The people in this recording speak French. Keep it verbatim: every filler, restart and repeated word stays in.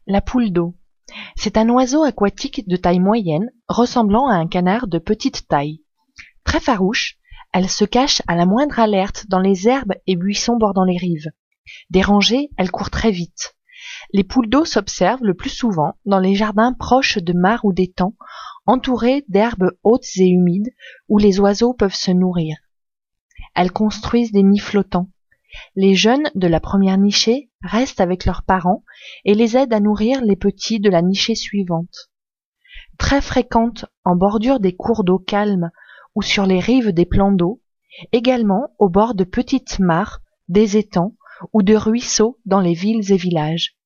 La poule d'eau. C'est un oiseau aquatique de taille moyenne, ressemblant à un canard de petite taille. Très farouche, elle se cache à la moindre alerte dans les herbes et buissons bordant les rives. Dérangée, elle court très vite. Les poules d'eau s'observent le plus souvent dans les jardins proches de mares ou d'étangs, entourés d'herbes hautes et humides où les oiseaux peuvent se nourrir. Elles construisent des nids flottants. Les jeunes de la première nichée restent avec leurs parents et les aident à nourrir les petits de la nichée suivante. Très fréquentes en bordure des cours d'eau calmes ou sur les rives des plans d'eau, également au bord de petites mares, des étangs ou de ruisseaux dans les villes et villages.